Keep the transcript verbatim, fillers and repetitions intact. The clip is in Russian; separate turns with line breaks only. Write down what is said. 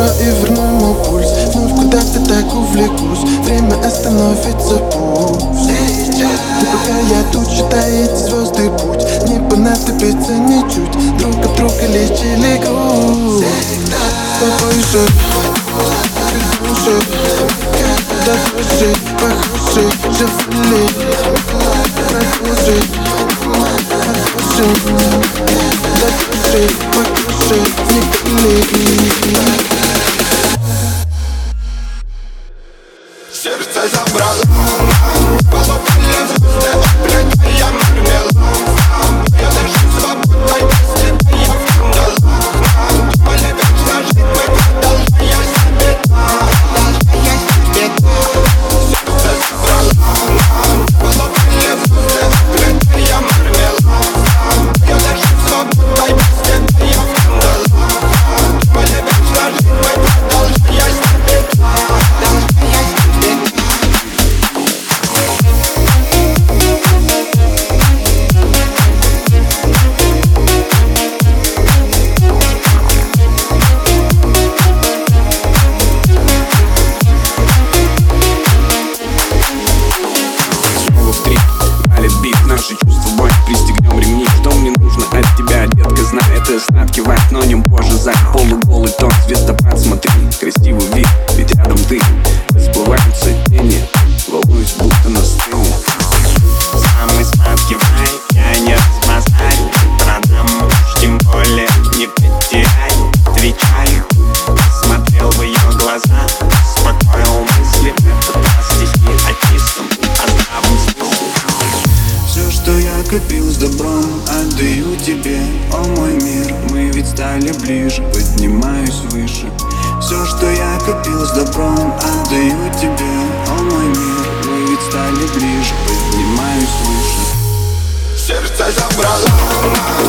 утро и верну ему пульс. Вновь куда-то так увлекусь, время остановится пульс. И пока я тут считаю эти звезды путь, не понадобится ничуть, друг от друга лечили грудь. С тобой же, же, дороже, похоже, живли, прохожий, похожий, дороже, похоже, никогда.
Сердце забрало, полупали звезды, блядь, я мармелад. Я дышу свободой, без тебя я в кандалах. Думали вечно жить, мы продолжая себе, продолжая себе. Сердце забрало, полупали звезды, блядь, я мармелад. Я дышу свободой, без тебя я в кандалах. Думали вечно жить, мы продолжая себе, продолжая себе.
Наши чувства бой, пристегнем ремни. Что мне нужно от тебя, детка, знай, это сладкий вайб, но не позже за полуголый тон. Звездопад, смотри, красивый вид, ведь рядом ты. Сбываются тени, волнуюсь, будто на сцене.
Самый сладкий вайб, я не разбазарю. Продам уж, тем более не потеряй. Отвечаю, смотрел в ее глаза, успокоил мысли. Этот раз стихи о чистом, о здравом смысле.
Все, что я копил с добром, отдаю тебе, о мой мир. Мы ведь стали ближе, поднимаюсь выше. Все, что я копил с добром, отдаю тебе, о мой мир. Мы ведь стали ближе, поднимаюсь выше.
Сердце забрало.